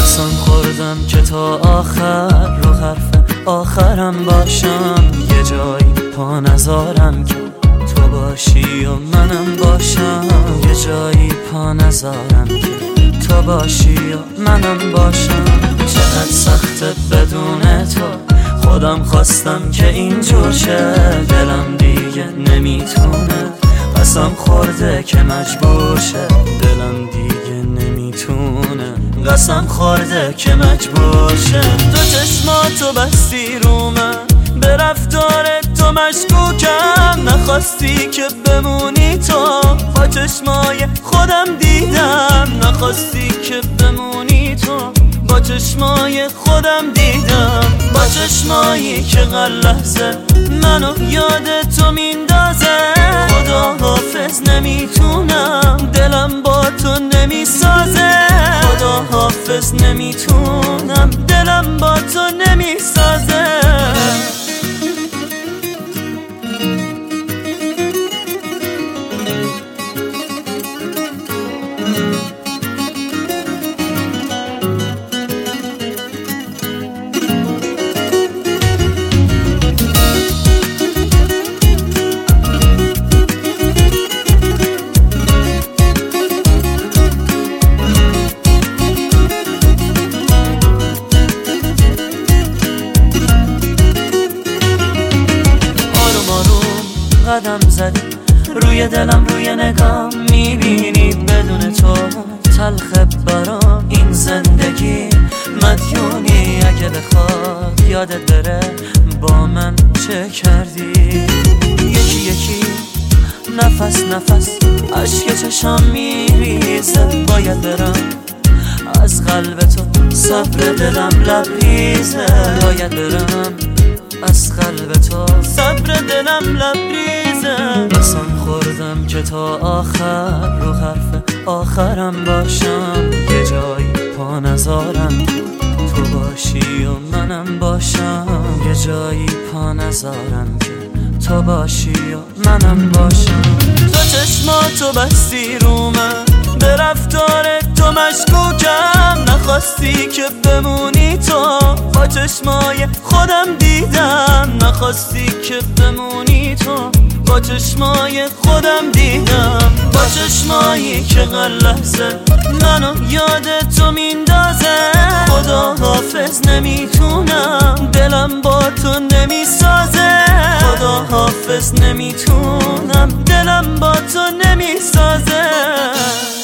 قسم خوردم که تا آخر رو حرف آخرم باشم، یه جایی پا نذارم که تو باشی و منم باشم، یه جایی پا نذارم که تو باشی و منم باشم. چقدر سخته بدون تو، خودم خواستم که اینجور شه، دلم دیگه نمیتونه، قسم خورده که مجبور شه، دلم دیگه نمیتونه، قسم خورده که مجبور شه. تو چشماتو بستی رو من، به رفتار تو مشکوکم، نخواستی که بمونی تو، با چشمای خودم دیدم، نخواستی که بمونی تو، با چشمای خودم دیدم، با چشمایی که هر لحظه منو یاد تو میندازه. خدا حافظ نمیتونم، دلم با تو نمیسازه، خدا حافظ نمیتونم، دلم با تو نمیسازه. قدم زدی روی دلم، روی نگام میبینی بدون تو تلخ برام این زندگی. مدیونی اگه بخواد یادت بره با من چه کردی، یکی یکی نفس نفس عشق چشام میریزه، باید برم از قلب تو، صبر دلم لبریزه، باید برم از قلب تو، صبر دلم لبریزه. قسم خوردم که تا آخر رو حرف آخرم باشم، یه جایی پا نذارم تو باشی و منم باشم، یه جایی پا نذارم که تو باشی و منم باشم. تو چشماتو بستی رو من، به رفتار تو مشکوکم، نخواستی که بمونی تو، با چشمای خودم دیدم، نخواستی که بمونی تو، با چشمای خودم دیدم، با چشمایی که هر لحظه منو یاد تو میندازه. خدا حافظ نمیتونم، دلم با تو نمیسازه، خدا حافظ نمیتونم، دلم با تو نمیسازه.